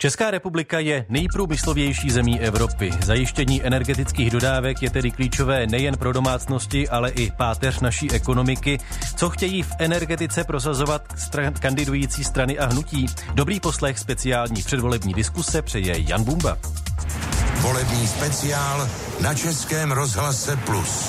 Česká republika je nejprůmyslovější zemí Evropy. Zajištění energetických dodávek je tedy klíčové nejen pro domácnosti, ale i páteř naší ekonomiky. Co chtějí v energetice prosazovat kandidující strany a hnutí? Dobrý poslech speciální předvolební diskuse přeje Jan Bumba. Volební speciál na Českém rozhlase Plus.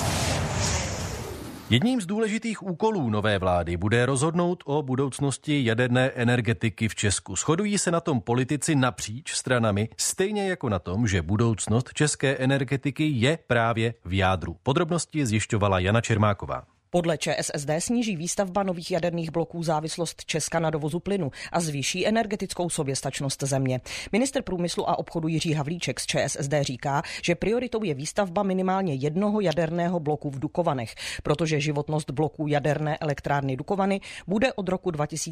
Jedním z důležitých úkolů nové vlády bude rozhodnout o budoucnosti jaderné energetiky v Česku. Shodují se na tom politici napříč stranami, stejně jako na tom, že budoucnost české energetiky je právě v jádru. Podrobnosti zjišťovala Jana Čermáková. Podle ČSSD sníží výstavba nových jaderných bloků závislost Česka na dovozu plynu a zvýší energetickou soběstačnost země. Ministr průmyslu a obchodu Jiří Havlíček z ČSSD říká, že prioritou je výstavba minimálně jednoho jaderného bloku v Dukovanech, protože životnost bloků jaderné elektrárny Dukovany bude od roku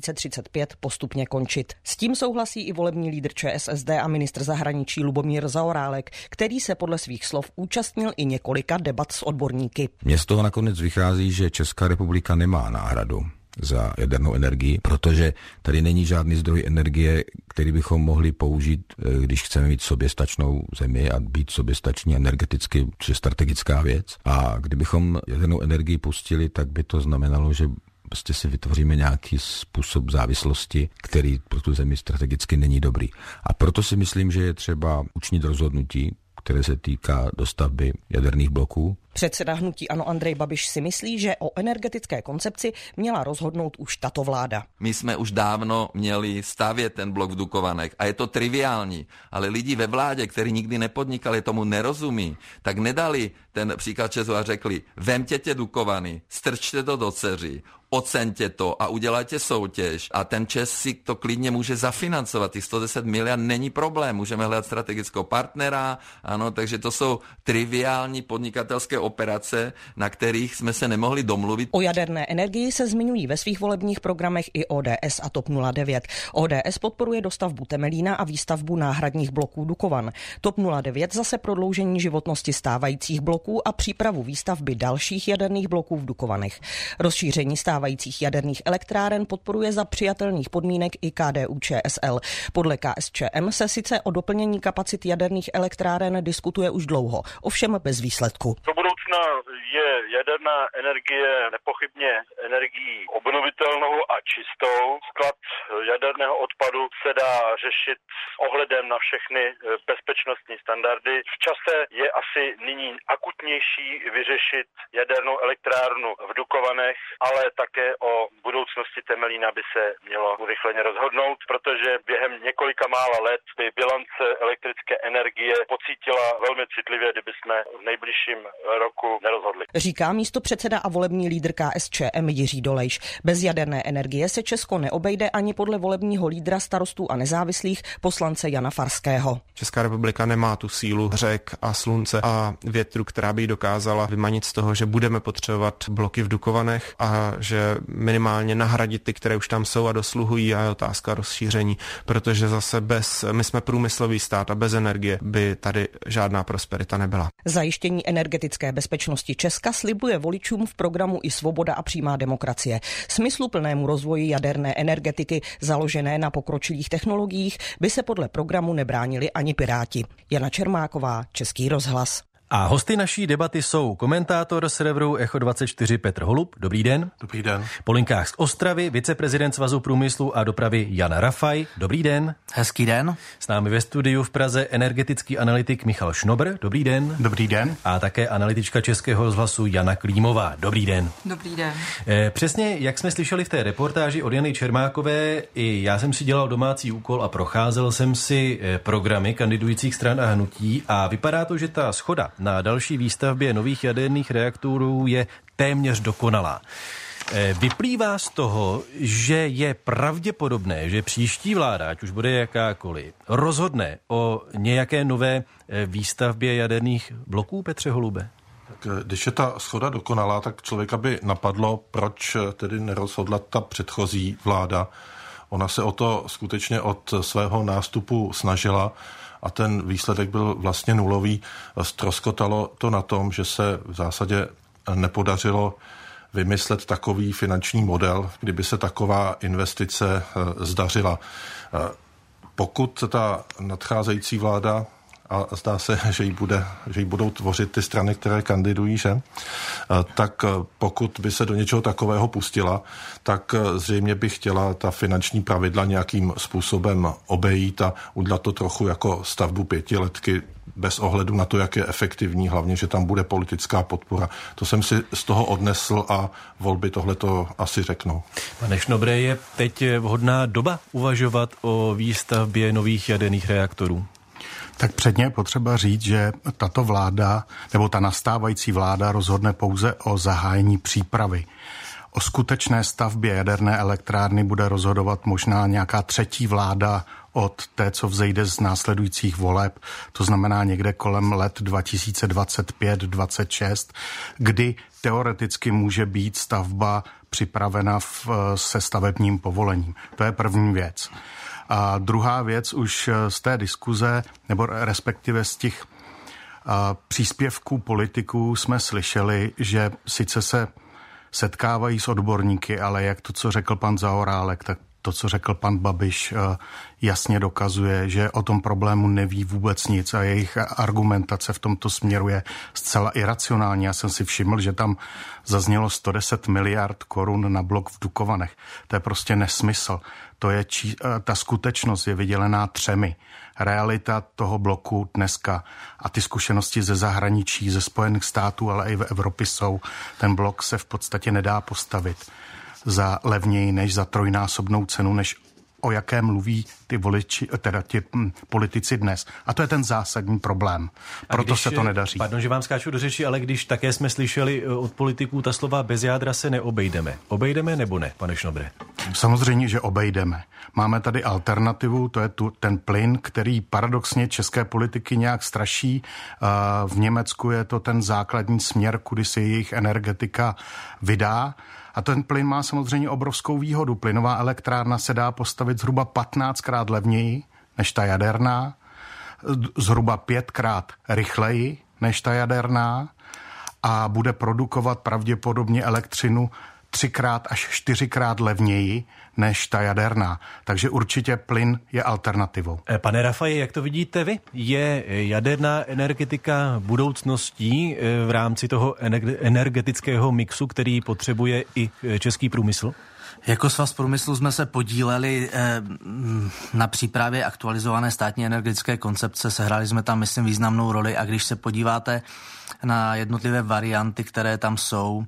2035 postupně končit. S tím souhlasí i volební lídr ČSSD a ministr zahraničí Lubomír Zaorálek, který se podle svých slov účastnil i několika debat s odborníky. Mně z toho nakonec vychází, že Česká republika nemá náhradu za jadernou energii, protože tady není žádný zdroj energie, který bychom mohli použít, když chceme mít soběstačnou zemi a být soběstační energeticky, což je strategická věc. A kdybychom jadernou energii pustili, tak by to znamenalo, že prostě si vytvoříme nějaký způsob závislosti, který pro tu zemi strategicky není dobrý. A proto si myslím, že je třeba učinit rozhodnutí, které se týká dostavby jaderných bloků. Předseda hnutí ANO Andrej Babiš si myslí, že o energetické koncepci měla rozhodnout už tato vláda. My jsme už dávno měli stavět ten blok v Dukovanech a je to triviální, ale lidi ve vládě, kteří nikdy nepodnikali, tomu nerozumí, tak nedali ten příklad ČEZu a řekli, vemtěte Dukovany, strčte to do dceří, oceňte to a udělajte soutěž a ten ČEZ si to klidně může zafinancovat. Těch 110 miliard není problém, můžeme hledat strategického partnera, ano, takže to jsou triviální podnikatelské operace, na kterých jsme se nemohli domluvit. O jaderné energii se zmiňují ve svých volebních programech i ODS a TOP 09. ODS podporuje dostavbu Temelína a výstavbu náhradních bloků Dukovan. TOP 09 zase prodloužení životnosti stávajících bloků a přípravu výstavby dalších jaderných bloků v Dukovanech. Rozšíření stávajících jaderných elektráren podporuje za přijatelných podmínek i KDU-ČSL. Podle KSČM se sice o doplnění kapacit jaderných elektráren diskutuje už dlouho, ovšem bez výsledku. Do budoucna je jaderná energie nepochybně energií obnovitelnou a čistou. Sklad jaderného odpadu se dá řešit s ohledem na všechny bezpečnostní standardy. V čase je asi nyní akutnější vyřešit jadernou elektrárnu v Dukovanech, ale také o budoucnosti Temelína by se mělo urychleně rozhodnout, protože během několika mála let by bilance elektrické energie pocítila velmi citlivě, kdyby jsme v nejbližším roku nerozhodli. Říká místopředseda a volební lídr KSČM Jiří Dolejš. Bez jaderné energie se Česko neobejde ani podle volebního lídra Starostů a nezávislých poslance Jana Farského. Česká republika nemá tu sílu řek a slunce a větru, která by ji dokázala vymanit z toho, že budeme potřebovat bloky v Dukovanech a že minimálně nahradit ty, které už tam jsou a dosluhují, a je otázka rozšíření, protože zase my jsme průmyslový stát a bez energie by tady žádná prosperita nebyla. Zajištění energetické bezpečnosti Česka slibuje voličům v programu i Svoboda a přímá demokracie. Smysluplnému rozvoji jaderné energetiky založené na pokročilých technologiích by se podle programu nebránili ani Piráti. Jana Čermáková, Český rozhlas. A hosty naší debaty jsou komentátor serveru Echo24 Petr Holub. Dobrý den. Dobrý den. Po linkách z Ostravy viceprezident Svazu průmyslu a dopravy Jan Rafaj. Dobrý den. Hezký den. S námi ve studiu v Praze energetický analytik Michal Šnobr. Dobrý den. Dobrý den. A také analytička Českého rozhlasu Jana Klímová. Dobrý den. Dobrý den. Přesně, jak jsme slyšeli v té reportáži od Jany Čermákové, i já jsem si dělal domácí úkol a procházel jsem si programy kandidujících stran a hnutí a vypadá to, že ta shoda na další výstavbě nových jaderných reaktorů je téměř dokonalá. Vyplývá z toho, že je pravděpodobné, že příští vláda, ať už bude jakákoliv, rozhodne o nějaké nové výstavbě jaderných bloků, Petře Holube? Tak když je ta shoda dokonalá, tak člověka by napadlo, proč tedy nerozhodla ta předchozí vláda. Ona se o to skutečně od svého nástupu snažila a ten výsledek byl vlastně nulový. Ztroskotalo to na tom, že se v zásadě nepodařilo vymyslet takový finanční model, kdyby se taková investice zdařila. Pokud ta nadcházející vláda, a zdá se, že ji budou tvořit ty strany, které kandidují, že? Tak pokud by se do něčeho takového pustila, tak zřejmě by chtěla ta finanční pravidla nějakým způsobem obejít a udělat to trochu jako stavbu 5letky, bez ohledu na to, jak je efektivní, hlavně, že tam bude politická podpora. To jsem si z toho odnesl a volby tohleto asi řeknou. Pane Šnobre, je teď vhodná doba uvažovat o výstavbě nových jaderných reaktorů? Tak předně je potřeba říct, že tato vláda, nebo ta nastávající vláda rozhodne pouze o zahájení přípravy. O skutečné stavbě jaderné elektrárny bude rozhodovat možná nějaká třetí vláda od té, co vzejde z následujících voleb, to znamená někde kolem let 2025-26, kdy teoreticky může být stavba připravena se stavebním povolením. To je první věc. A druhá věc, už z té diskuze, nebo respektive z těch příspěvků politiků jsme slyšeli, že sice se setkávají s odborníky, ale jak to, co řekl pan Zaorálek, tak to, co řekl pan Babiš, jasně dokazuje, že o tom problému neví vůbec nic a jejich argumentace v tomto směru je zcela iracionální. Já jsem si všiml, že tam zaznělo 110 miliard korun na blok v Dukovanech. To je prostě nesmysl. Ta skutečnost je vydělená 3. Realita toho bloku dneska a ty zkušenosti ze zahraničí, ze Spojených států, ale i v Evropě jsou. Ten blok se v podstatě nedá postavit za levněji než za 3násobnou cenu, než o jaké mluví ty voliči, teda ti politici dnes. A to je ten zásadní problém. Proto se to nedaří. Pardon, že vám skáču do řeči, ale když také jsme slyšeli od politiků ta slova bez jádra se neobejdeme. Obejdeme nebo ne, pane Šnobre? Samozřejmě, že obejdeme. Máme tady alternativu, to je ten plyn, který paradoxně české politiky nějak straší. V Německu je to ten základní směr, kudy se jejich energetika vydá. A ten plyn má samozřejmě obrovskou výhodu. Plynová elektrárna se dá postavit zhruba 15krát levněji než ta jaderná, zhruba 5krát rychleji než ta jaderná a bude produkovat pravděpodobně elektřinu 3krát až 4krát levněji než ta jaderná. Takže určitě plyn je alternativou. Pane Rafaji, jak to vidíte vy? Je jaderná energetika budoucností v rámci toho energetického mixu, který potřebuje i český průmysl? Jako Svaz průmyslu jsme se podíleli na přípravě aktualizované státní energetické koncepce, sehráli jsme tam, myslím, významnou roli a když se podíváte na jednotlivé varianty, které tam jsou,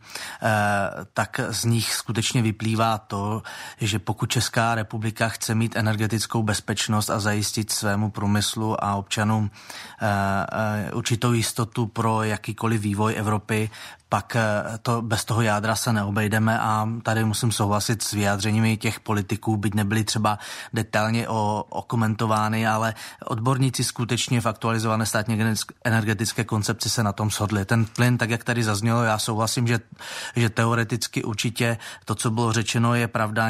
tak z nich skutečně vyplývá to, že pokud Česká republika chce mít energetickou bezpečnost a zajistit svému průmyslu a občanům určitou jistotu pro jakýkoliv vývoj Evropy, pak bez toho jádra se neobejdeme a tady musím souhlasit s vyjádřeními těch politiků, byť nebyly třeba detailně okomentovány, ale odborníci skutečně v aktualizované státní energetické koncepci se na tom shodli. Ten plyn, tak jak tady zaznělo, já souhlasím, že teoreticky určitě to, co bylo řečeno, je pravda,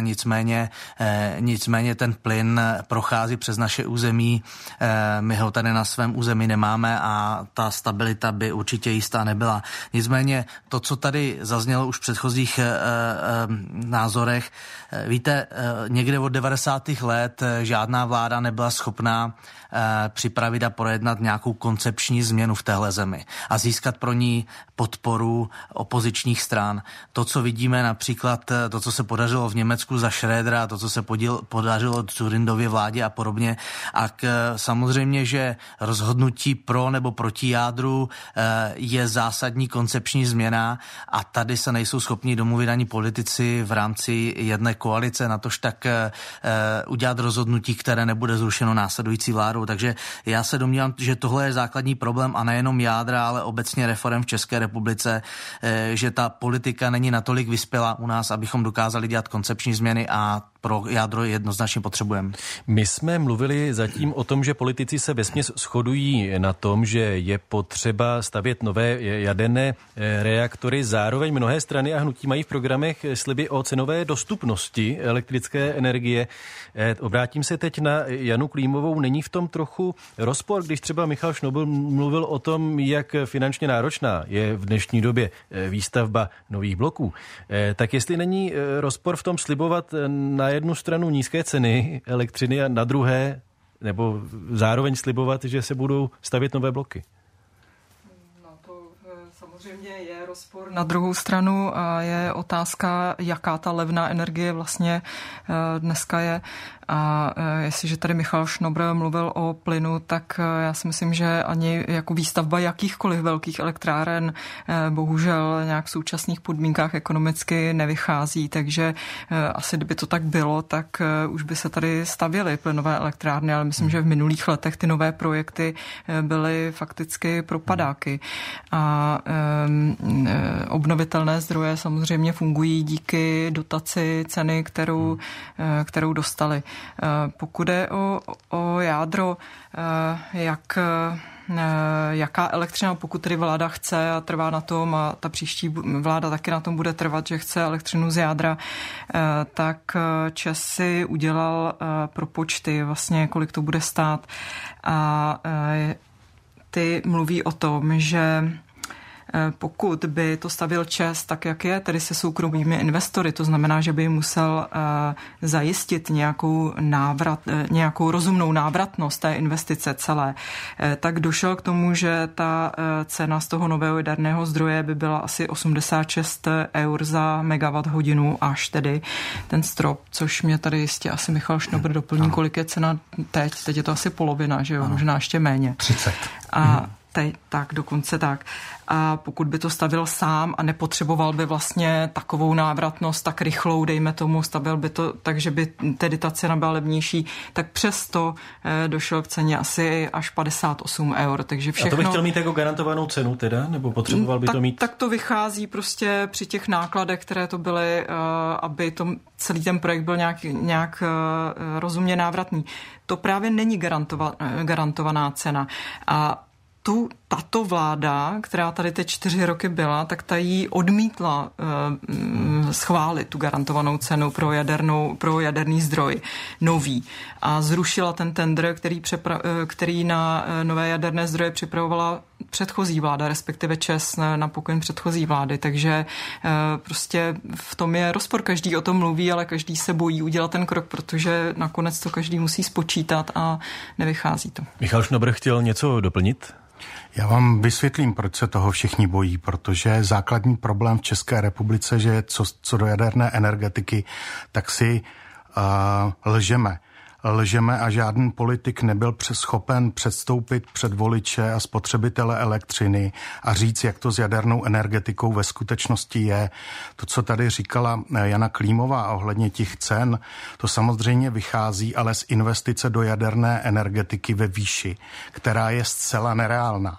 nicméně ten plyn prochází přes naše území, my ho tady na svém území nemáme a ta stabilita by určitě jistá nebyla. Nicméně to, co tady zaznělo už v předchozích názorech, víte, někde od 90. let žádná vláda nebyla schopná připravit a projednat nějakou koncepční změnu v téhle zemi a získat pro ní podporu opozičních stran. To, co vidíme například, to, co se podařilo v Německu za Schrödera, to, co se podařilo Dzurindově vládě a podobně. A samozřejmě, že rozhodnutí pro nebo proti jádru je zásadní koncepční změna a tady se nejsou schopni domluvit ani politici v rámci jedné koalice, natož tak udělat rozhodnutí, které nebude zrušeno následující vládou. Takže já se domnívám, že tohle je základní problém a nejenom jádra, ale obecně reform v České republice, že ta politika není natolik vyspělá u nás, abychom dokázali dělat koncepční změny a pro jádro jednoznačně potřebujeme. My jsme mluvili zatím o tom, že politici se vesměs shodují na tom, že je potřeba stavět nové jaderné reaktory. Zároveň mnohé strany a hnutí mají v programech sliby o cenové dostupnosti elektrické energie. Obrátím se teď na Janu Klímovou. Není v tom trochu rozpor, když třeba Michal Šnobl mluvil o tom, jak finančně náročná je v dnešní době výstavba nových bloků. Tak jestli není rozpor v tom slibovat na jednu stranu nízké ceny elektřiny a na druhé nebo zároveň slibovat, že se budou stavět nové bloky? Samozřejmě je rozpor na druhou stranu a je otázka, jaká ta levná energie vlastně dneska je. A jestliže tady Michal Šnobr mluvil o plynu, tak já si myslím, že ani jako výstavba jakýchkoliv velkých elektráren bohužel nějak v současných podmínkách ekonomicky nevychází, takže asi kdyby to tak bylo, tak už by se tady stavěly plynové elektrárny, ale myslím, že v minulých letech ty nové projekty byly fakticky propadáky. A obnovitelné zdroje samozřejmě fungují díky dotaci ceny, kterou dostali. Pokud je o jádro, jaká elektřina, pokud tedy vláda chce a trvá na tom a ta příští vláda taky na tom bude trvat, že chce elektřinu z jádra, tak ČEZ si udělal propočty, vlastně kolik to bude stát a ty mluví o tom, že pokud by to stavěl ČEZ tak, jak je, tedy se soukromými investory, to znamená, že by musel zajistit nějakou rozumnou návratnost té investice celé, tak došel k tomu, že ta cena z toho nového jaderného zdroje by byla asi 86 eur za megawatt hodinu, až tedy ten strop, což mě tady jistě asi Michal Šnobr doplní, kolik je cena teď. Teď je to asi polovina, že jo, možná ještě méně. 30. A tak, dokonce tak. A pokud by to stavil sám a nepotřeboval by vlastně takovou návratnost tak rychlou, dejme tomu, stavil by to tak, že by tedy ta cena byla levnější, tak přesto došel k ceně asi až 58 eur. Takže všechno... A to bych chtěl mít jako garantovanou cenu teda? Nebo potřeboval by to mít? Tak to vychází prostě při těch nákladech, které to byly, aby celý ten projekt byl nějak rozumně návratný. To právě není garantovaná cena. A tato vláda, která tady teď 4 roky byla, tak ta jí odmítla schválit tu garantovanou cenu pro jaderný zdroj nový a zrušila ten tendr, který na nové jaderné zdroje připravovala předchozí vláda, respektive ČEZ na pokyn předchozí vlády, takže prostě v tom je rozpor. Každý o tom mluví, ale každý se bojí udělat ten krok, protože nakonec to každý musí spočítat a nevychází to. Michal Šnobr chtěl něco doplnit? Já vám vysvětlím, proč se toho všichni bojí, protože základní problém v České republice, že co do jaderné energetiky, tak si lžeme a žádný politik nebyl schopen předstoupit před voliče a spotřebitele elektřiny a říct, jak to s jadernou energetikou ve skutečnosti je. To, co tady říkala Jana Klímová ohledně těch cen, to samozřejmě vychází ale z investice do jaderné energetiky ve výši, která je zcela nereálná.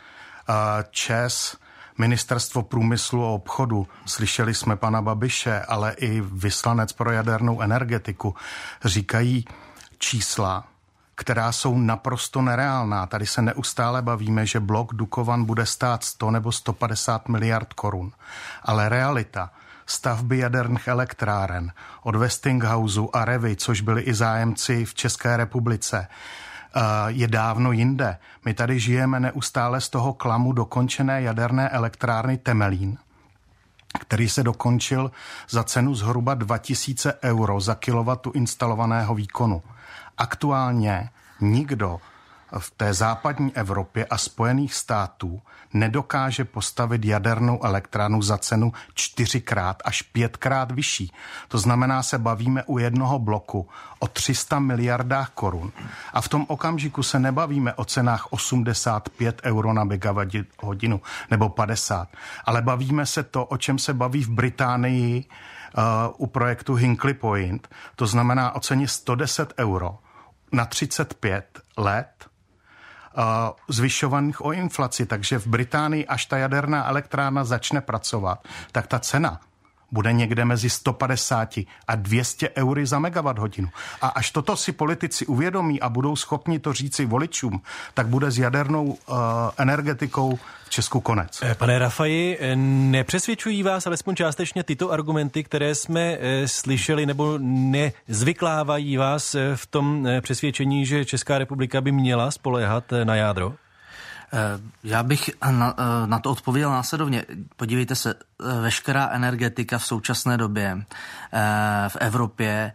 ČEZ, Ministerstvo průmyslu a obchodu, slyšeli jsme pana Babiše, ale i vyslanec pro jadernou energetiku, říkají čísla, která jsou naprosto nereálná. Tady se neustále bavíme, že blok Dukovan bude stát 100 nebo 150 miliard korun. Ale realita stavby jaderných elektráren od Westinghouse a Revy, což byli i zájemci v České republice, je dávno jinde. My tady žijeme neustále z toho klamu dokončené jaderné elektrárny Temelín, který se dokončil za cenu zhruba 2000 euro za kilowattu instalovaného výkonu. Aktuálně nikdo v té západní Evropě a Spojených států nedokáže postavit jadernou elektrárnu za cenu 4x až 5x vyšší. To znamená, se bavíme u jednoho bloku o 300 miliardách korun. A v tom okamžiku se nebavíme o cenách 85 euro na megawatt hodinu nebo 50, ale bavíme se to, o čem se baví v Británii u projektu Hinkley Point. To znamená o ceně 110 euro na 35 let zvyšovaných o inflaci. Takže v Británii, až ta jaderná elektrárna začne pracovat, tak ta cena bude někde mezi 150 a 200 eury za megawatt hodinu. A až toto si politici uvědomí a budou schopni to říci voličům, tak bude s jadernou energetikou v Česku konec. Pane Rafaji, nepřesvědčují vás alespoň částečně tyto argumenty, které jsme slyšeli, nebo nezvyklávají vás v tom přesvědčení, že Česká republika by měla spoléhat na jádro? Já bych na to odpověděl následovně. Podívejte se, veškerá energetika v současné době v Evropě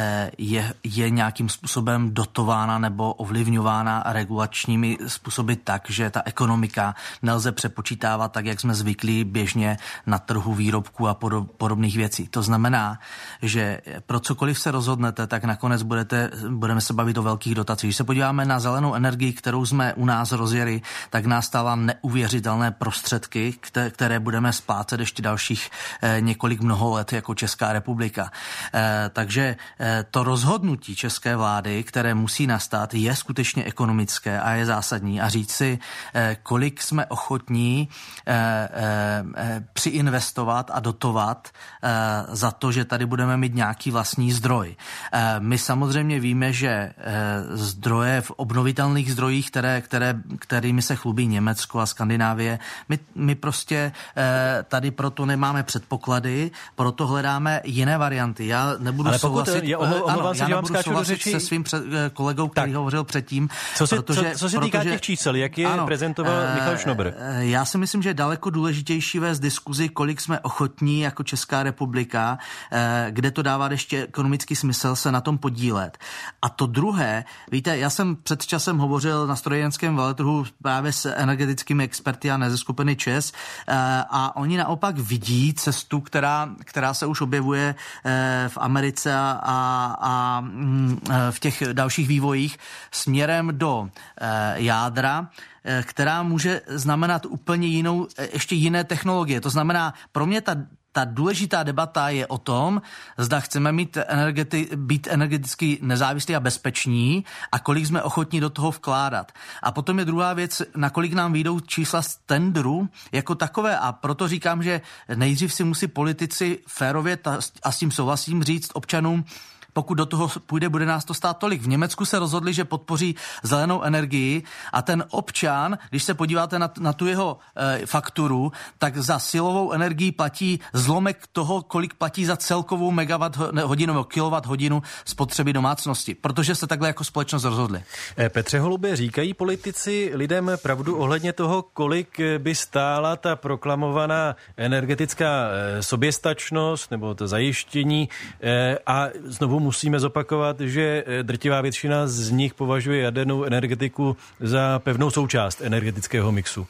je nějakým způsobem dotována nebo ovlivňována regulačními způsoby tak, že ta ekonomika nelze přepočítávat tak, jak jsme zvyklí běžně na trhu výrobků a podobných věcí. To znamená, že pro cokoliv se rozhodnete, tak nakonec budeme se bavit o velkých dotacích. Když se podíváme na zelenou energii, kterou jsme u nás rozjeli, tak nás stává neuvěřitelné prostředky, které budeme splácet ještě dalších několik mnoho let jako Česká republika. Takže to rozhodnutí české vlády, které musí nastat, je skutečně ekonomické a je zásadní a říct si, kolik jsme ochotní přiinvestovat a dotovat za to, že tady budeme mít nějaký vlastní zdroj. My samozřejmě víme, že zdroje v obnovitelných zdrojích, kterými se chlubí Německo a Skandinávie, my prostě tady proto nemáme předpoklady, proto hledáme jiné varianty. Já nebudu souhlasit se svým kolegou, který hovořil předtím. Co se týká těch čísel, jak je prezentoval Michal Schnobr? Já si myslím, že je daleko důležitější vést diskuzi, kolik jsme ochotní jako Česká republika, kde to dává ještě ekonomický smysl se na tom podílet. A to druhé, víte, já jsem před časem hovořil na strojírenském veletrhu právě s energetickými experty a ze skupiny ČES a oni naopak vidí cestu, která se už objevuje v Americe a v těch dalších vývojích směrem do jádra, která může znamenat úplně ještě jiné technologie. To znamená, pro mě ta důležitá debata je o tom, zda chceme být energeticky nezávislí a bezpeční a kolik jsme ochotní do toho vkládat. A potom je druhá věc, nakolik nám vyjdou čísla z tendru jako takové. A proto říkám, že nejdřív si musí politici férově, a s tím souhlasím, říct občanům, pokud do toho půjde, bude nás to stát tolik. V Německu se rozhodli, že podpoří zelenou energii a ten občan, když se podíváte na tu jeho fakturu, tak za silovou energii platí zlomek toho, kolik platí za celkovou megawatt hodinu nebo kilowatt hodinu spotřeby domácnosti, protože se takhle jako společnost rozhodli. Petře Holube, říkají politici lidem pravdu ohledně toho, kolik by stála ta proklamovaná energetická soběstačnost nebo to zajištění a znovu musíme zopakovat, že drtivá většina z nich považuje jadernou energetiku za pevnou součást energetického mixu.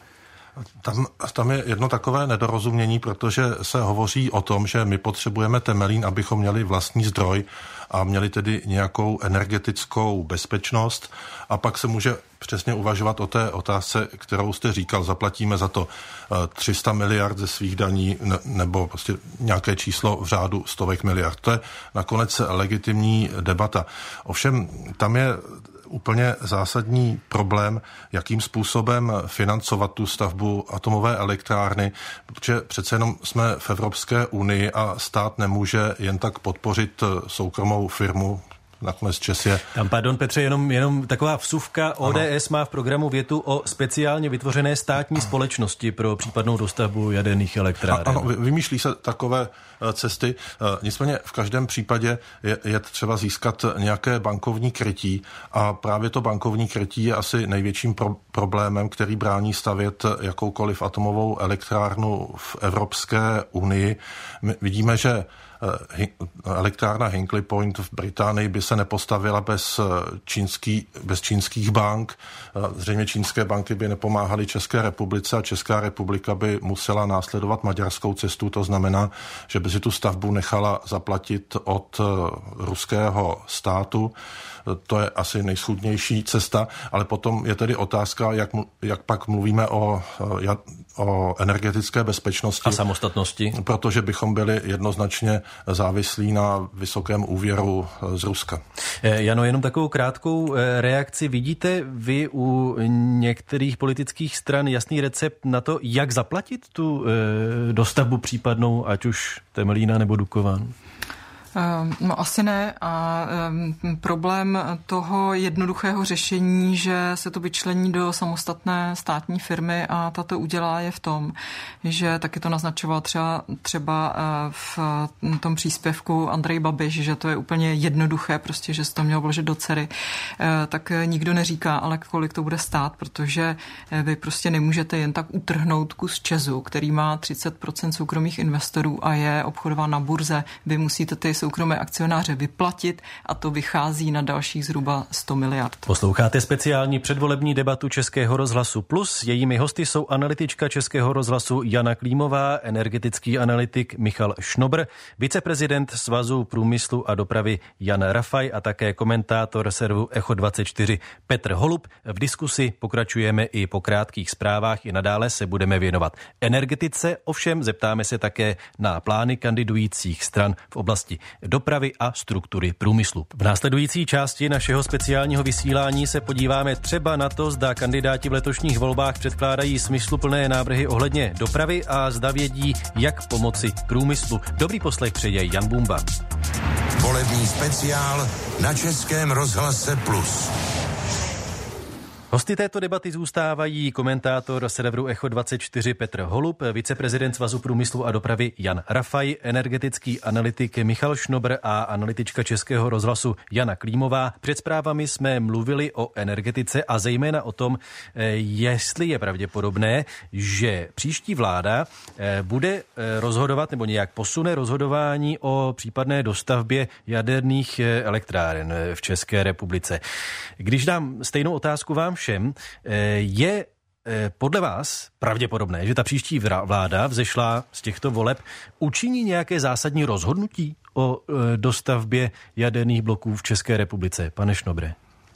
Tam je jedno takové nedorozumění, protože se hovoří o tom, že my potřebujeme Temelín, abychom měli vlastní zdroj a měli tedy nějakou energetickou bezpečnost a pak se může přesně uvažovat o té otázce, kterou jste říkal, zaplatíme za to 300 miliard ze svých daní nebo prostě nějaké číslo v řádu stovek miliard. To je nakonec legitimní debata. Ovšem tam je úplně zásadní problém, jakým způsobem financovat tu stavbu atomové elektrárny, protože přece jenom jsme v Evropské unii a stát nemůže jen tak podpořit soukromou firmu. Nakonec ČES je. Tam, pardon Petře, jenom taková vsuvka. ODS má v programu větu o speciálně vytvořené státní společnosti pro případnou dostavbu jaderných elektráren. Ano, vymýšlí se takové cesty. Nicméně v každém případě je třeba získat nějaké bankovní krytí a právě to bankovní krytí je asi největším problémem, který brání stavět jakoukoliv atomovou elektrárnu v Evropské unii. My vidíme, že elektrárna Hinkley Point v Británii by se nepostavila bez čínských bank. Zřejmě čínské banky by nepomáhaly České republice a Česká republika by musela následovat maďarskou cestu. To znamená, že by si tu stavbu nechala zaplatit od ruského státu. To je asi nejschůdnější cesta, ale potom je tedy otázka, jak pak mluvíme o energetické bezpečnosti. A samostatnosti. Protože bychom byli jednoznačně závislí na vysokém úvěru z Ruska. Jano, jenom takovou krátkou reakci. Vidíte vy u některých politických stran jasný recept na to, jak zaplatit tu dostavbu případnou, ať už Temelína nebo Dukovan? No asi ne a problém toho jednoduchého řešení, že se to vyčlení do samostatné státní firmy a ta to udělá, je v tom, že taky to naznačoval třeba v tom příspěvku Andrej Babiš, že to je úplně jednoduché, prostě, že se to mělo vložit do dcery, tak nikdo neříká, ale kolik to bude stát, protože vy prostě nemůžete jen tak utrhnout kus ČEZu, který má 30% soukromých investorů a je obchodován na burze. Vy musíte ty soukromé akcionáře vyplatit a to vychází na dalších zhruba 100 miliard. Posloucháte speciální předvolební debatu Českého rozhlasu Plus. Jejími hosty jsou analytička Českého rozhlasu Jana Klímová, energetický analytik Michal Šnobr, viceprezident Svazu průmyslu a dopravy Jan Rafaj a také komentátor serveru Echo 24 Petr Holub. V diskusi pokračujeme i po krátkých zprávách, i nadále se budeme věnovat energetice, ovšem zeptáme se také na plány kandidujících stran v oblasti dopravy a struktury průmyslu. V následující části našeho speciálního vysílání se podíváme třeba na to, zda kandidáti v letošních volbách předkládají smysluplné návrhy ohledně dopravy a zda vědí, jak pomoci průmyslu. Dobrý poslech přeje Jan Bumba. Volební speciál na Českém rozhlase Plus. Hosty této debaty zůstávají komentátor serveru Echo 24 Petr Holub, viceprezident Svazu průmyslu a dopravy Jan Rafaj, energetický analytik Michal Šnobr a analytička Českého rozhlasu Jana Klímová. Před zprávami jsme mluvili o energetice a zejména o tom, jestli je pravděpodobné, že příští vláda bude rozhodovat nebo nějak posune rozhodování o případné dostavbě jaderných elektráren v České republice. Když dám stejnou otázku vám všem, je podle vás pravděpodobné, že ta příští vláda vzešla z těchto voleb učiní nějaké zásadní rozhodnutí o dostavbě jaderných bloků v České republice? Pane Šnobre.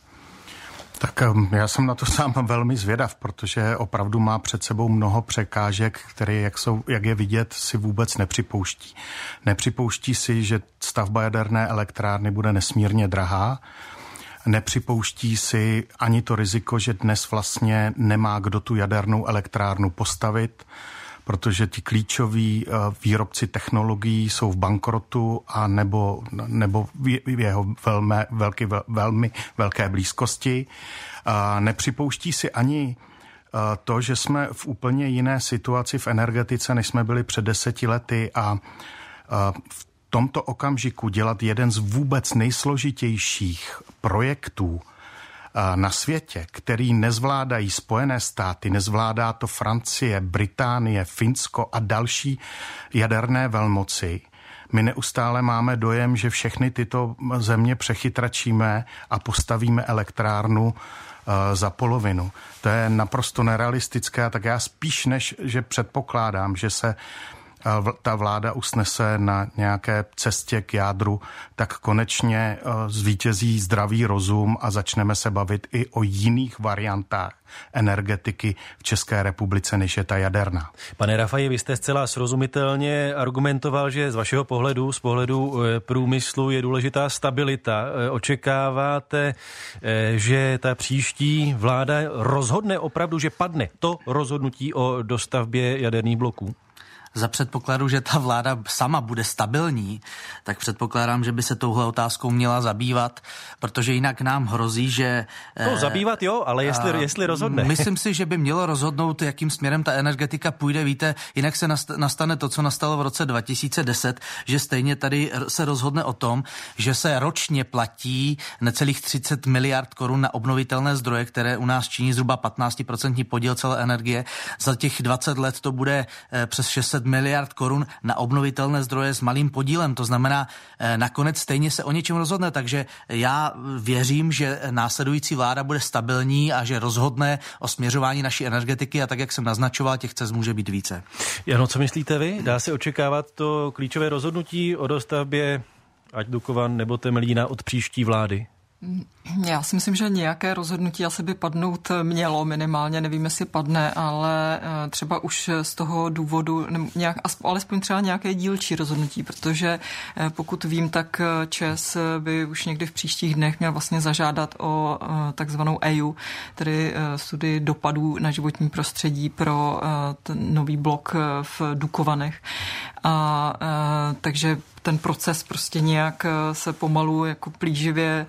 Tak já jsem na to sám velmi zvědav, protože opravdu má před sebou mnoho překážek, které, jak je vidět, si vůbec nepřipouští. Nepřipouští si, že stavba jaderné elektrárny bude nesmírně drahá. Nepřipouští si ani to riziko, že dnes vlastně nemá kdo tu jadernou elektrárnu postavit, protože ti klíčoví výrobci technologií jsou v bankrotu a nebo v jeho velmi velké blízkosti. Nepřipouští si ani to, že jsme v úplně jiné situaci v energetice, než jsme byli před 10 lety a v tomto okamžiku dělat jeden z vůbec nejsložitějších projektů na světě, který nezvládají Spojené státy, nezvládá to Francie, Británie, Finsko a další jaderné velmoci. My neustále máme dojem, že všechny tyto země přechytračíme a postavíme elektrárnu za polovinu. To je naprosto nerealistické, tak já spíš než, že předpokládám, že se ta vláda usnese na nějaké cestě k jádru, tak konečně zvítězí zdravý rozum a začneme se bavit i o jiných variantách energetiky v České republice, než je ta jaderná. Pane Rafaji, vy jste zcela srozumitelně argumentoval, že z vašeho pohledu, z pohledu průmyslu je důležitá stabilita. Očekáváte, že ta příští vláda rozhodne opravdu, že padne to rozhodnutí o dostavbě jaderných bloků? Za předpokladu, že ta vláda sama bude stabilní, tak předpokládám, že by se touhle otázkou měla zabývat, protože jinak nám hrozí, že... No, zabývat jo, ale jestli rozhodne. Myslím si, že by mělo rozhodnout, jakým směrem ta energetika půjde. Víte, jinak se nastane to, co nastalo v roce 2010, že stejně tady se rozhodne o tom, že se ročně platí necelých 30 miliard korun na obnovitelné zdroje, které u nás činí zhruba 15% podíl celé energie. Za těch 20 let to bude přes 600 miliard korun na obnovitelné zdroje s malým podílem. To znamená, nakonec stejně se o něčem rozhodne, takže já věřím, že následující vláda bude stabilní a že rozhodne o směřování naší energetiky a tak, jak jsem naznačoval, těch cest může být více. Jano, co myslíte vy? Dá se očekávat to klíčové rozhodnutí o dostavbě ať Dukovan nebo Temelína od příští vlády? Já si myslím, že nějaké rozhodnutí asi by padnout mělo minimálně, nevím, jestli padne, ale třeba už z toho důvodu, alespoň třeba nějaké dílčí rozhodnutí, protože pokud vím, tak ČEZ by už někdy v příštích dnech měl vlastně zažádat o takzvanou EIA, tedy studii dopadů na životní prostředí pro ten nový blok v Dukovanech. Takže ten proces prostě nějak se pomalu jako plíživě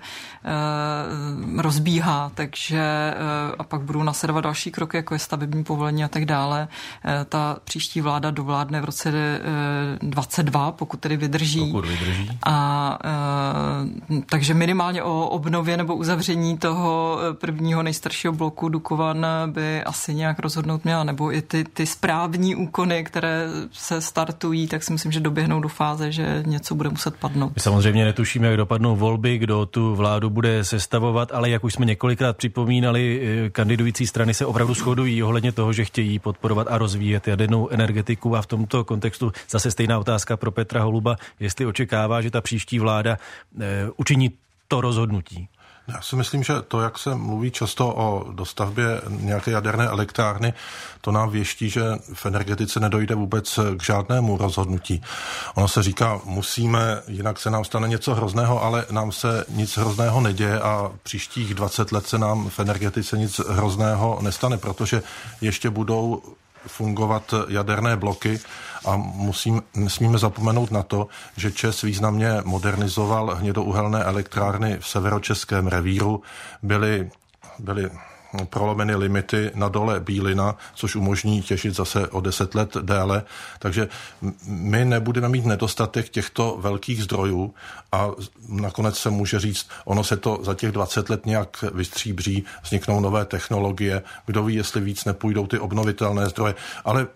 rozbíhá, takže a pak budou následovat další kroky, jako je stavební povolení a tak dále. Ta příští vláda dovládne v roce 2022, pokud tedy vydrží. A takže minimálně o obnově nebo uzavření toho prvního nejstaršího bloku Dukovan by asi nějak rozhodnout měla, nebo i ty správní úkony, které se startují, tak si myslím, že doběhnou do fáze, že něco bude muset padnout. My samozřejmě netušíme, jak dopadnou volby, kdo tu vládu bude sestavovat, ale jak už jsme několikrát připomínali, kandidující strany se opravdu shodují ohledně toho, že chtějí podporovat a rozvíjet jadernou energetiku, a v tomto kontextu zase stejná otázka pro Petra Holuba, jestli očekává, že ta příští vláda učiní to rozhodnutí. Já si myslím, že to, jak se mluví často o dostavbě nějaké jaderné elektrárny, to nám věští, že v energetice nedojde vůbec k žádnému rozhodnutí. Ono se říká, musíme, jinak se nám stane něco hrozného, ale nám se nic hrozného neděje a příštích 20 let se nám v energetice nic hrozného nestane, protože ještě budou fungovat jaderné bloky a nesmíme zapomenout na to, že ČEZ významně modernizoval hnědouhelné elektrárny v severočeském revíru, byly prolomeny limity na dole Bílina, což umožní těžit zase o 10 let déle. Takže my nebudeme mít nedostatek těchto velkých zdrojů a nakonec se může říct, ono se to za těch 20 let nějak vystříbří, vzniknou nové technologie, kdo ví, jestli víc nepůjdou ty obnovitelné zdroje, ale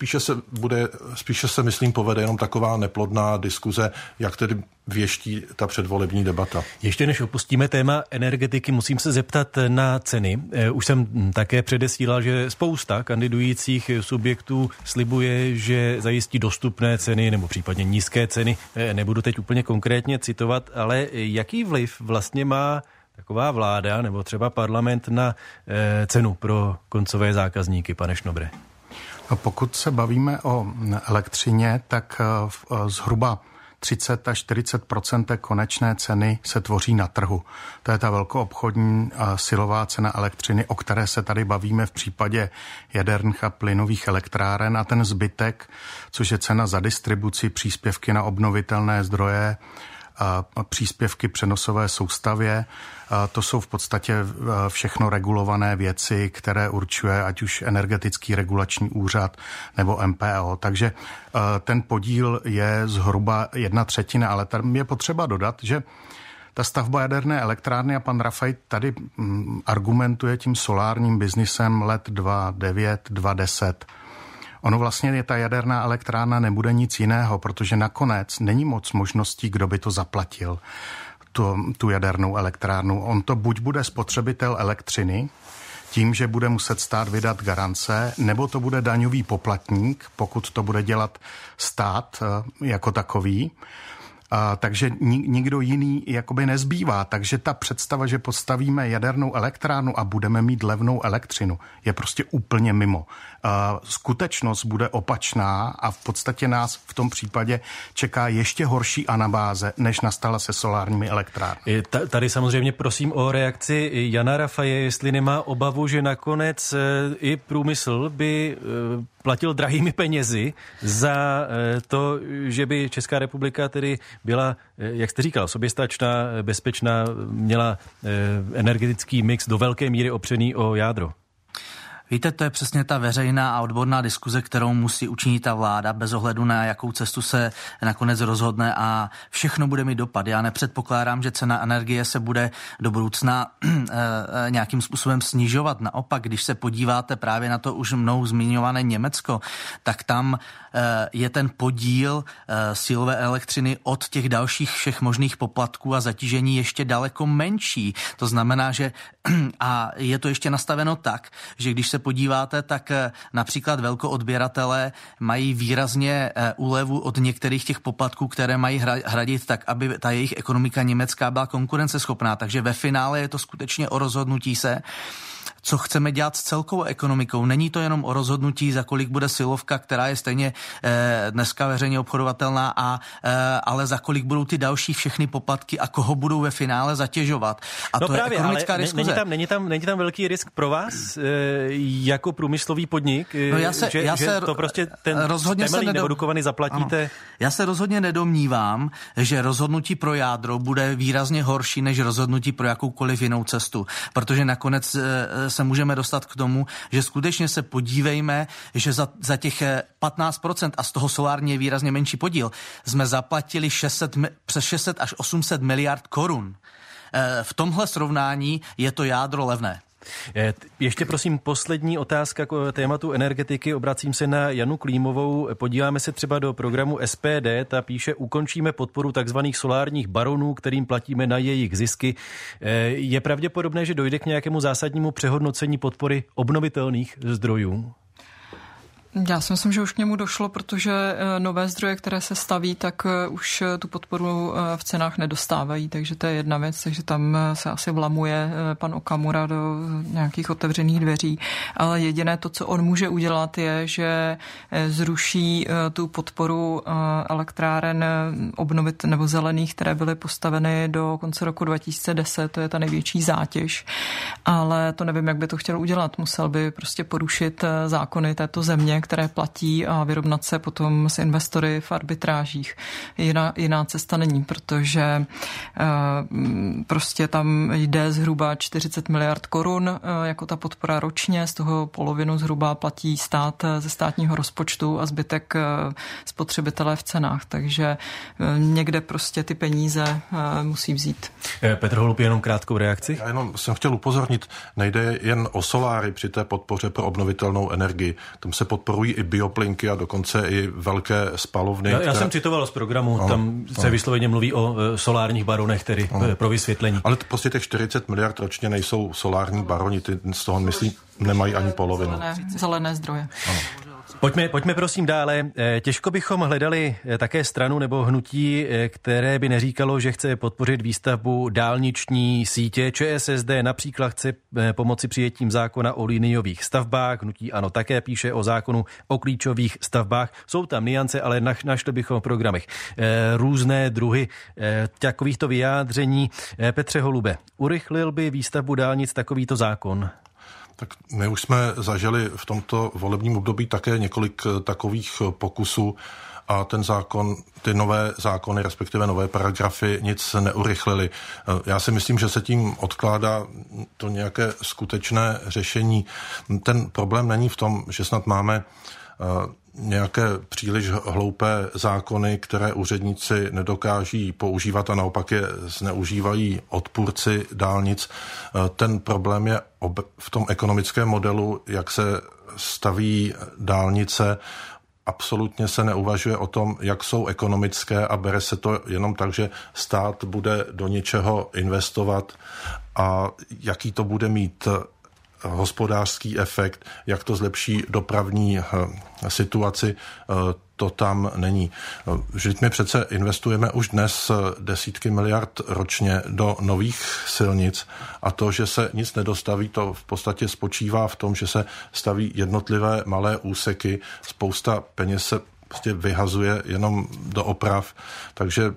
spíše se myslím povede jenom taková neplodná diskuze, jak tedy věští ta předvolební debata. Ještě než opustíme téma energetiky, musím se zeptat na ceny. Už jsem také předesílal, že spousta kandidujících subjektů slibuje, že zajistí dostupné ceny nebo případně nízké ceny. Nebudu teď úplně konkrétně citovat, ale jaký vliv vlastně má taková vláda nebo třeba parlament na cenu pro koncové zákazníky, pane Šnobre? Pokud se bavíme o elektřině, tak zhruba 30 až 40% té konečné ceny se tvoří na trhu. To je ta velkoobchodní silová cena elektřiny, o které se tady bavíme v případě jaderných a plynových elektráren, a ten zbytek, což je cena za distribuci, příspěvky na obnovitelné zdroje, příspěvky přenosové soustavě. To jsou v podstatě všechno regulované věci, které určuje ať už Energetický regulační úřad nebo MPO. Takže ten podíl je zhruba 1/3, ale tam je potřeba dodat, že ta stavba jaderné elektrárny, a pan Rafaj tady argumentuje tím solárním biznisem let 2009, 2010. Ono vlastně ta jaderná elektrárna nebude nic jiného, protože nakonec není moc možností, kdo by to zaplatil, tu jadernou elektrárnu. On to buď bude spotřebitel elektřiny, tím, že bude muset stát vydat garance, nebo to bude daňový poplatník, pokud to bude dělat stát jako takový. Takže nikdo jiný jakoby nezbývá. Takže ta představa, že postavíme jadernou elektrárnu a budeme mít levnou elektřinu, je prostě úplně mimo. Skutečnost bude opačná a v podstatě nás v tom případě čeká ještě horší anabáze, než nastala se solárními elektrárnami. Tady samozřejmě prosím o reakci Jana Rafaje, jestli nemá obavu, že nakonec i průmysl by platil drahými penězi za to, že by Česká republika tedy byla, jak jste říkal, soběstačná, bezpečná, měla energetický mix do velké míry opřený o jádro. Víte, to je přesně ta veřejná a odborná diskuze, kterou musí učinit ta vláda bez ohledu na jakou cestu se nakonec rozhodne, a všechno bude mít dopad. Já nepředpokládám, že cena energie se bude do budoucna nějakým způsobem snižovat. Naopak, když se podíváte právě na to už mnou zmiňované Německo, tak tam je ten podíl silové elektřiny od těch dalších všech možných poplatků a zatížení ještě daleko menší. To znamená, že a je to ještě nastaveno tak, že když se podíváte, tak například velkoodběratelé mají výrazně úlevu od některých těch poplatků, které mají hradit tak, aby ta jejich ekonomika německá byla konkurenceschopná. Takže ve finále je to skutečně o rozhodnutí se, co chceme dělat s celkovou ekonomikou. Není to jenom o rozhodnutí, za kolik bude silovka, která je stejně dneska veřejně obchodovatelná, ale za kolik budou ty další všechny poplatky a koho budou ve finále zatěžovat. A no to právě, je ekonomická diskuze. Není tam velký risk pro vás jako průmyslový podnik, že to prostě ten temelný nebo Dukovany zaplatíte? Ano. Já se rozhodně nedomnívám, že rozhodnutí pro jádro bude výrazně horší než rozhodnutí pro jakoukoliv jinou cestu, protože nakonec se můžeme dostat k tomu, že skutečně se podívejme, že za těch 15% a z toho solární je výrazně menší podíl, jsme zaplatili přes 600 až 800 miliard korun. V tomhle srovnání je to jádro levné. Ještě prosím poslední otázka k tématu energetiky. Obracím se na Janu Klímovou. Podíváme se třeba do programu SPD. Ta píše, ukončíme podporu takzvaných solárních baronů, kterým platíme na jejich zisky. Je pravděpodobné, že dojde k nějakému zásadnímu přehodnocení podpory obnovitelných zdrojů? Já si myslím, že už k němu došlo, protože nové zdroje, které se staví, tak už tu podporu v cenách nedostávají, takže to je jedna věc, takže tam se asi vlamuje pan Okamura do nějakých otevřených dveří, ale jediné to, co on může udělat, je, že zruší tu podporu elektráren obnovit nebo zelených, které byly postaveny do konce roku 2010, to je ta největší zátěž, ale to nevím, jak by to chtěl udělat, musel by prostě porušit zákony této země, které platí a vyrovnat se potom s investory v arbitrážích. Jiná cesta není, protože prostě tam jde zhruba 40 miliard korun jako ta podpora ročně, z toho polovinu zhruba platí stát ze státního rozpočtu a zbytek spotřebitelé v cenách, takže někde prostě ty peníze musí vzít. Petr Holub, jenom krátkou reakci. Já jenom jsem chtěl upozornit, nejde jen o soláry při té podpoře pro obnovitelnou energii. Tam se podporují i bioplynky a dokonce i velké spalovny. Já jsem citoval z programu, tam se vysloveně mluví o solárních baronech, tedy pro vysvětlení. Ale prostě těch 40 miliard ročně nejsou solární baroni, ty z toho myslím nemají ani polovinu. Zelené zdroje. Ano. Pojďme prosím dále. Těžko bychom hledali také stranu nebo hnutí, které by neříkalo, že chce podpořit výstavbu dálniční sítě. ČSSD například chce pomoci přijetím zákona o liniových stavbách. Hnutí ANO také píše o zákonu o klíčových stavbách. Jsou tam nuance, ale našli bychom v programech různé druhy takovýchto vyjádření. Petře Holube, urychlil by výstavbu dálnic takovýto zákon? Tak my už jsme zažili v tomto volebním období také několik takových pokusů a ten zákon, ty nové zákony, respektive nové paragrafy nic neurychlili. Já si myslím, že se tím odkládá to nějaké skutečné řešení. Ten problém není v tom, že snad máme nějaké příliš hloupé zákony, které úředníci nedokáží používat a naopak je zneužívají odpůrci dálnic. Ten problém je v tom ekonomickém modelu, jak se staví dálnice. Absolutně se neuvažuje o tom, jak jsou ekonomické a bere se to jenom tak, že stát bude do něčeho investovat a jaký to bude mít hospodářský efekt, jak to zlepší dopravní situaci, to tam není. Vždyť my přece investujeme už dnes desítky miliard ročně do nových silnic a to, že se nic nedostaví, to v podstatě spočívá v tom, že se staví jednotlivé malé úseky, spousta peněz se prostě vyhazuje jenom do oprav, takže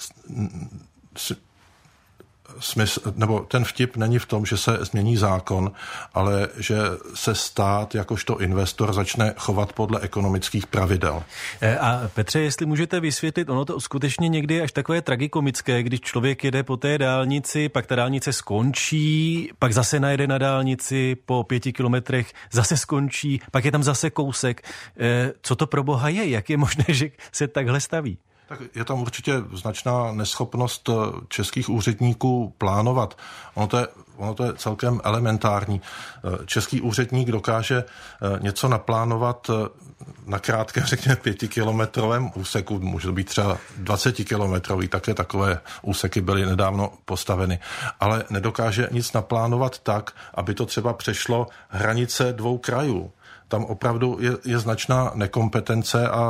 nebo ten vtip není v tom, že se změní zákon, ale že se stát jakožto investor začne chovat podle ekonomických pravidel. A Petře, jestli můžete vysvětlit, ono to skutečně někdy je až takové tragikomické, když člověk jede po té dálnici, pak ta dálnice skončí, pak zase najede na dálnici, po 5 kilometrech zase skončí, pak je tam zase kousek. Co to pro boha je? Jak je možné, že se takhle staví? Tak je tam určitě značná neschopnost českých úředníků plánovat. Ono to je celkem elementární. Český úředník dokáže něco naplánovat na krátkém, řekněme, 5kilometrovém úseku, může to být třeba 20kilometrový, také takové úseky byly nedávno postaveny, ale nedokáže nic naplánovat tak, aby to třeba přešlo hranice 2 krajů. Tam opravdu je značná nekompetence a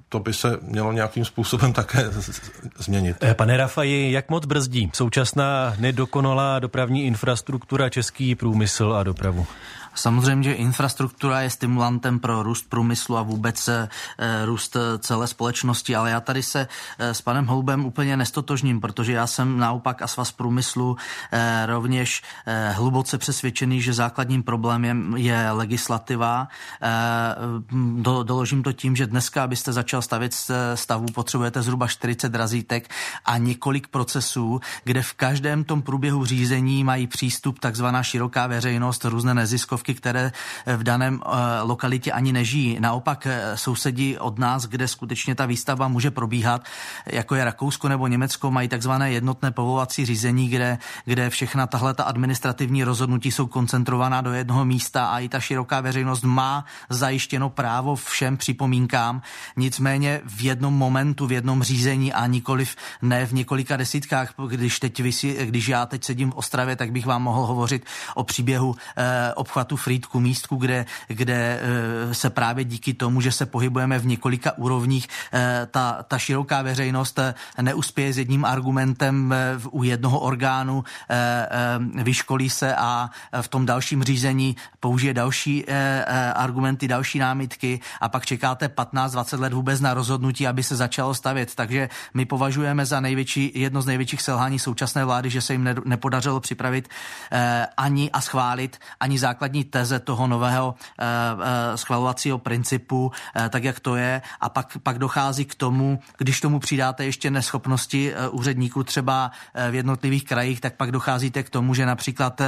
to by se mělo nějakým způsobem také změnit. Pane Rafaji, jak moc brzdí současná nedokonalá dopravní infrastruktura český průmysl a dopravu? Samozřejmě, že infrastruktura je stimulantem pro růst průmyslu a vůbec růst celé společnosti, ale já tady se s panem Holubem úplně nestotožním, protože já jsem naopak a Svaz průmyslu rovněž hluboce přesvědčený, že základním problémem je legislativa. Doložím to tím, že dneska, abyste začal stavět stavbu, potřebujete zhruba 40 razítek a několik procesů, kde v každém tom průběhu řízení mají přístup takzvaná široká veřejnost, různé neziskovky, které v daném lokalitě ani nežijí. Naopak sousedí od nás, kde skutečně ta výstavba může probíhat, jako je Rakousko nebo Německo, mají takzvané jednotné povolovací řízení, kde všechna tahleta administrativní rozhodnutí jsou koncentrovaná do jednoho místa a i ta široká veřejnost má zajištěno právo všem připomínkám. Nicméně v jednom momentu, v jednom řízení a nikoliv ne v několika desítkách. Když já teď sedím v Ostravě, tak bych vám mohl hovořit o příběhu obchvatu Frýdku, místku, kde se právě díky tomu, že se pohybujeme v několika úrovních, ta široká veřejnost neuspěje s jedním argumentem u jednoho orgánu, vyškolí se a v tom dalším řízení použije další argumenty, další námitky a pak čekáte 15-20 let vůbec na rozhodnutí, aby se začalo stavět. Takže my považujeme za jedno z největších selhání současné vlády, že se jim nepodařilo připravit ani a schválit ani základní teze toho nového schvalovacího principu, tak jak to je, a pak dochází k tomu, když tomu přidáte ještě neschopnosti úředníků třeba v jednotlivých krajích, tak pak docházíte k tomu, že například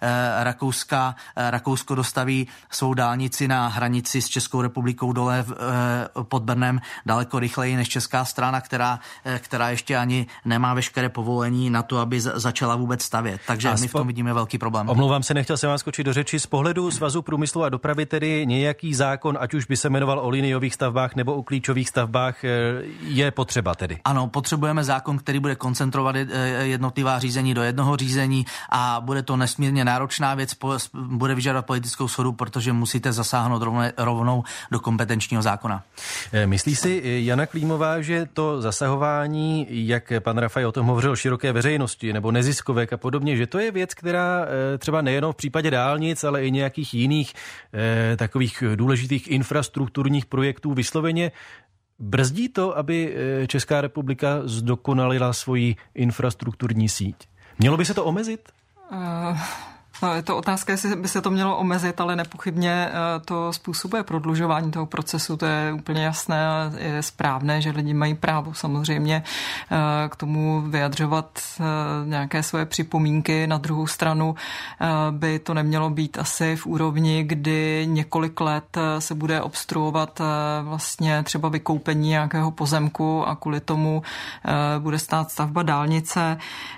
Rakousko dostaví svou dálnici na hranici s Českou republikou dole pod Brnem daleko rychleji než česká strana, která ještě ani nemá veškeré povolení na to, aby začala vůbec stavět. Takže my v tom vidíme velký problém. Omlouvám se, nechtěl jsem vám skočit do řeči. Z pohledu Svazu průmyslu a dopravy tedy nějaký zákon, ať už by se jmenoval o liniových stavbách nebo o klíčových stavbách, je potřeba tedy? Ano, potřebujeme zákon, který bude koncentrovat jednotlivá řízení do jednoho řízení a bude to nesmírně náročná věc, bude vyžadovat politickou shodu, protože musíte zasáhnout rovnou do kompetenčního zákona. Myslí si Jana Klímová, že to zasahování, jak pan Rafaj o tom hovořil, široké veřejnosti nebo neziskovek a podobně, že to je věc, která třeba nejenom v případě dálnic, ale i nějakých jiných takových důležitých infrastrukturních projektů vysloveně brzdí to, aby Česká republika zdokonalila svoji infrastrukturní síť? Mělo by se to omezit? No, je to otázka, jestli by se to mělo omezit, ale nepochybně to způsobuje prodlužování toho procesu, to je úplně jasné a je správné, že lidi mají právo samozřejmě k tomu vyjadřovat nějaké svoje připomínky. Na druhou stranu by to nemělo být asi v úrovni, kdy několik let se bude obstruovat vlastně třeba vykoupení nějakého pozemku a kvůli tomu bude stát stavba dálnice,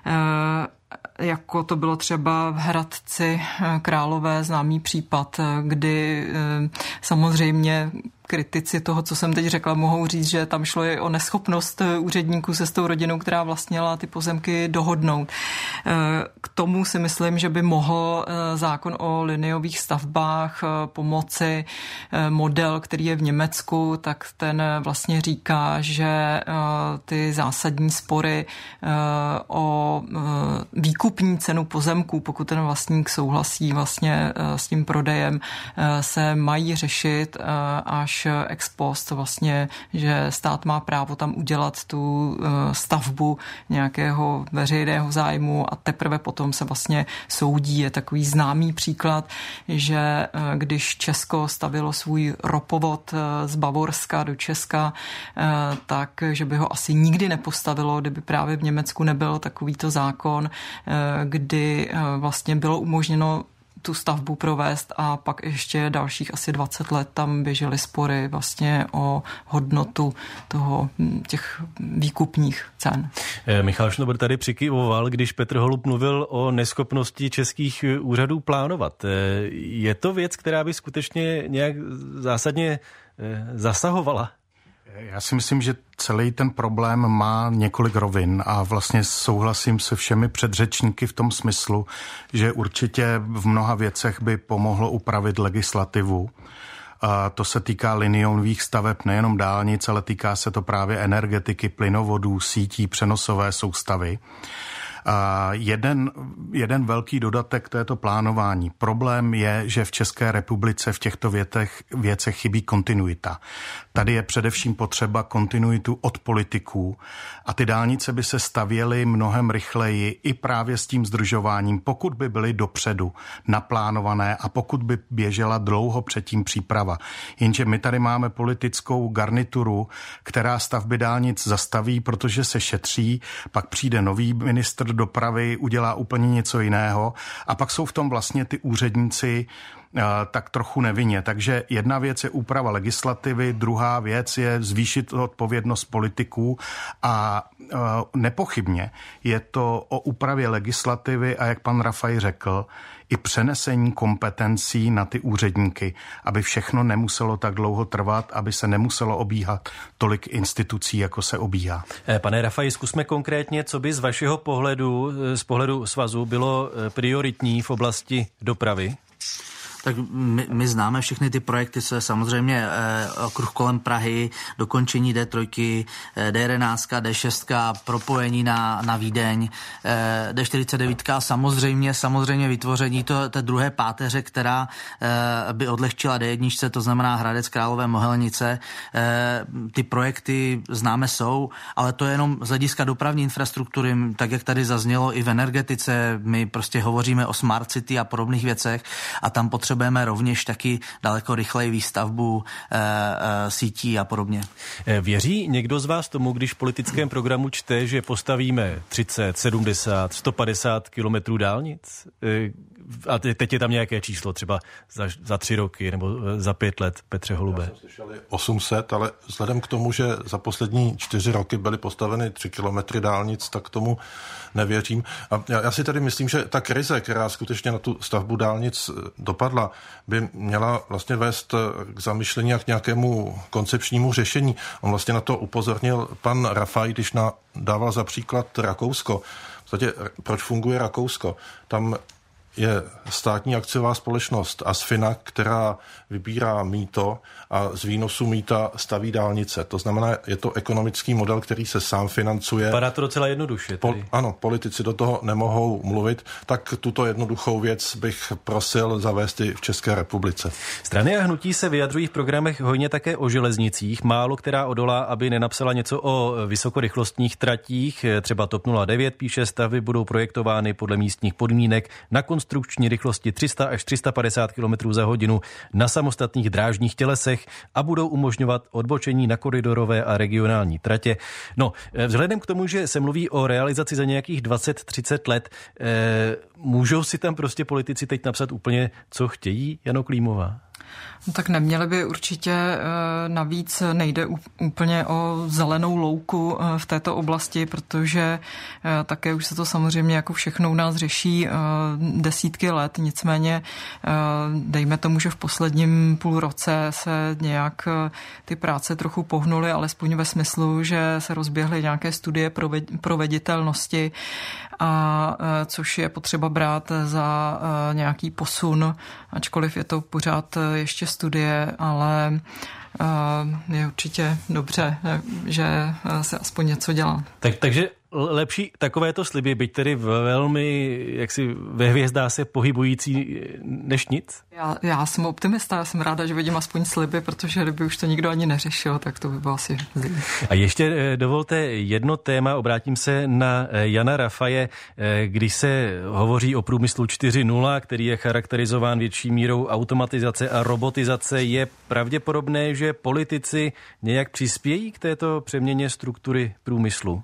jako to bylo třeba v Hradci Králové, známý případ, kdy samozřejmě kritici toho, co jsem teď řekla, mohou říct, že tam šlo i o neschopnost úředníků se s tou rodinou, která vlastnila ty pozemky, dohodnout. K tomu si myslím, že by mohl zákon o liniových stavbách pomoci. Model, který je v Německu, tak ten vlastně říká, že ty zásadní spory o výkupní cenu pozemků, pokud ten vlastník souhlasí vlastně s tím prodejem, se mají řešit až ex post vlastně, že stát má právo tam udělat tu stavbu nějakého veřejného zájmu a teprve potom se vlastně soudí. Je takový známý příklad, že když Česko stavilo svůj ropovod z Bavorska do Česka, tak že by ho asi nikdy nepostavilo, kdyby právě v Německu nebyl takovýto zákon, kdy vlastně bylo umožněno tu stavbu provést a pak ještě dalších asi 20 let tam běžely spory vlastně o hodnotu těch výkupních cen. Michal Šnobr tady přikyvoval, když Petr Holub mluvil o neschopnosti českých úřadů plánovat. Je to věc, která by skutečně nějak zásadně zasahovala? Já si myslím, že celý ten problém má několik rovin a vlastně souhlasím se všemi předřečníky v tom smyslu, že určitě v mnoha věcech by pomohlo upravit legislativu. To se týká liniových staveb, nejenom dálnic, ale týká se to právě energetiky, plynovodů, sítí, přenosové soustavy. Jeden velký dodatek této plánování. Problém je, že v České republice v těchto věcech chybí kontinuita. Tady je především potřeba kontinuitu od politiků a ty dálnice by se stavěly mnohem rychleji i právě s tím zdržováním, pokud by byly dopředu naplánované a pokud by běžela dlouho předtím příprava. Jenže my tady máme politickou garnituru, která stavby dálnic zastaví, protože se šetří, pak přijde nový ministr dopravy, udělá úplně něco jiného a pak jsou v tom vlastně ty úředníci tak trochu nevinně. Takže jedna věc je úprava legislativy, druhá věc je zvýšit odpovědnost politiků a nepochybně je to o úpravě legislativy a jak pan Rafaj řekl, i přenesení kompetencí na ty úředníky, aby všechno nemuselo tak dlouho trvat, aby se nemuselo obíhat tolik institucí, jako se obíhá. Pane Rafaji, zkusme konkrétně, co by z vašeho pohledu, z pohledu svazu, bylo prioritní v oblasti dopravy? Tak my známe všechny ty projekty, co je samozřejmě okruh kolem Prahy, dokončení D3, D11, D6, propojení na Vídeň, D49, samozřejmě vytvoření té druhé páteře, která by odlehčila D1, to znamená Hradec Králové Mohelnice. Ty projekty známe jsou, ale to je jenom z hlediska dopravní infrastruktury, tak jak tady zaznělo i v energetice, my prostě hovoříme o Smart City a podobných věcech a tam potřebujeme rovněž taky daleko rychleji výstavbu sítí a podobně. Věří někdo z vás tomu, když v politickém programu čte, že postavíme 30, 70, 150 kilometrů dálnic? A teď je tam nějaké číslo, třeba za 3 roky nebo za 5 let, Petře Holube. Já jsem slyšel 800, ale vzhledem k tomu, že za poslední 4 roky byly postaveny 3 kilometry dálnic, tak tomu nevěřím. A já si tady myslím, že ta krize, která skutečně na tu stavbu dálnic dopadla, by měla vlastně vést k zamyšlení a k nějakému koncepčnímu řešení. On vlastně na to upozornil pan Rafaj, když dával za příklad Rakousko. V podstatě, proč funguje Rakousko? Tam je státní akciová společnost Asfina, která vybírá mýto a z výnosu mýta staví dálnice. To znamená, je to ekonomický model, který se sám financuje. Vypadá to docela jednoduše. Ano, politici do toho nemohou mluvit, tak tuto jednoduchou věc bych prosil zavést i v České republice. Strany a hnutí se vyjadřují v programech hojně také o železnicích. Málo která odolá, aby nenapsala něco o vysokorychlostních tratích. Třeba TOP 09 píše, stavby budou projektovány podle místních podmínek na konstrukční rychlosti 300 až 350 km za hodinu na samostatných drážních tělesech a budou umožňovat odbočení na koridorové a regionální tratě. No, vzhledem k tomu, že se mluví o realizaci za nějakých 20-30 let, můžou si tam prostě politici teď napsat úplně, co chtějí, Jano Klímová? No tak neměli by určitě, navíc nejde úplně o zelenou louku v této oblasti, protože také už se to samozřejmě jako všechno u nás řeší desítky let, nicméně dejme tomu, že v posledním půlroce se nějak ty práce trochu pohnuly, alespoň ve smyslu, že se rozběhly nějaké studie proveditelnosti, a což je potřeba brát za nějaký posun, ačkoliv je to pořád ještě studie, ale je určitě dobře, že se aspoň něco dělá. Takže lepší takovéto sliby, byť tedy velmi, jaksi ve hvězdách se pohybující, než nic? Já jsem optimista, já jsem ráda, že vidím aspoň sliby, protože kdyby už to nikdo ani neřešil, tak to by bylo asi zlý. A ještě dovolte jedno téma, obrátím se na Jana Rafaje, když se hovoří o průmyslu 4.0, který je charakterizován větší mírou automatizace a robotizace, je pravděpodobné, že politici nějak přispějí k této přeměně struktury průmyslu?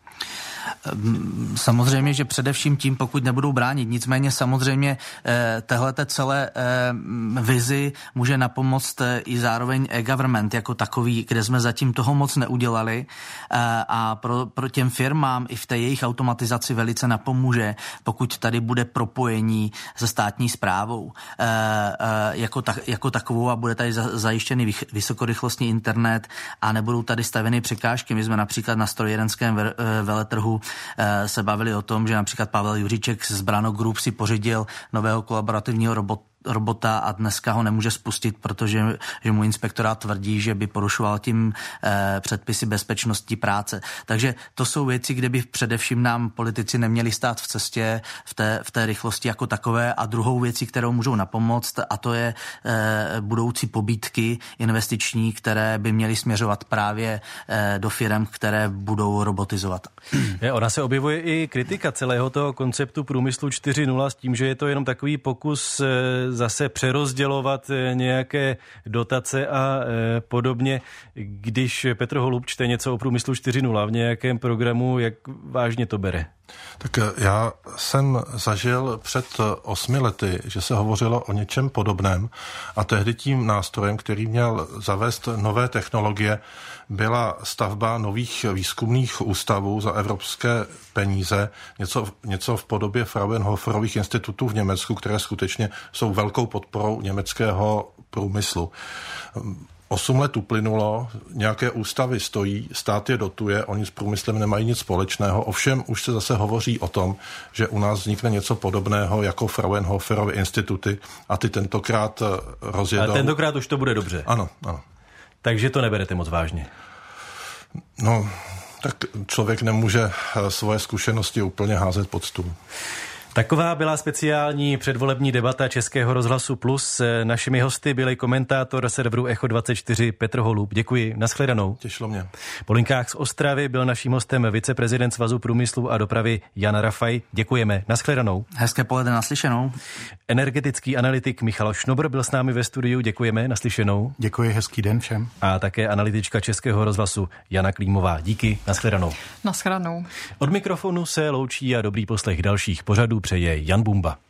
Samozřejmě, že především tím, pokud nebudou bránit. Nicméně samozřejmě téhleté celé vizi může napomoct i zároveň e-government jako takový, kde jsme zatím toho moc neudělali a pro těm firmám i v té jejich automatizaci velice napomůže, pokud tady bude propojení se státní správou jako takovou a bude tady zajištěný vysokorychlostní internet a nebudou tady stavěny překážky. My jsme například na strojírenském veletrhu se bavili o tom, že například Pavel Juříček z Brano Group si pořídil nového kolaborativního robota a dneska ho nemůže spustit, protože že mu inspektorát tvrdí, že by porušoval tím předpisy bezpečnosti práce. Takže to jsou věci, kde by především nám politici neměli stát v cestě v té rychlosti jako takové. A druhou věcí, kterou můžou napomoct, a to je budoucí pobídky investiční, které by měly směřovat právě do firem, které budou robotizovat. Ona se objevuje i kritika celého toho konceptu průmyslu 4.0 s tím, že je to jenom takový pokus zase přerozdělovat nějaké dotace a podobně. Když Petr Holub čte něco o průmyslu 4.0 v nějakém programu, jak vážně to bere? Tak já jsem zažil před 8 lety, že se hovořilo o něčem podobném a tehdy tím nástrojem, který měl zavést nové technologie, byla stavba nových výzkumných ústavů za evropské peníze, něco v podobě Fraunhoferových institutů v Německu, které skutečně jsou velkou podporou německého průmyslu. 8 let uplynulo, nějaké ústavy stojí, stát je dotuje, oni s průmyslem nemají nic společného, ovšem už se zase hovoří o tom, že u nás vznikne něco podobného jako Fraunhoferovy instituty a ty tentokrát rozjedou. Ale tentokrát už to bude dobře. Ano. Takže to neberete moc vážně. No, tak člověk nemůže svoje zkušenosti úplně házet pod stůl. Taková byla speciální předvolební debata Českého rozhlasu Plus. Našimi hosty byli komentátor serveru Echo24 Petr Holub. Děkuji, nashledanou. Těšilo mě. Po linkách z Ostravy byl naším hostem viceprezident Svazu průmyslu a dopravy Jan Rafaj. Děkujeme, nashledanou. Hezké poledne, naslyšenou. Energetický analytik Michal Šnobr byl s námi ve studiu. Děkujeme, naslyšenou. Děkuji, hezký den všem. A také analytička Českého rozhlasu Jana Klímová. Díky, nashledanou. Nashledanou. Od mikrofonu se loučí a dobrý poslech dalších pořadů přeje Jan Bumba.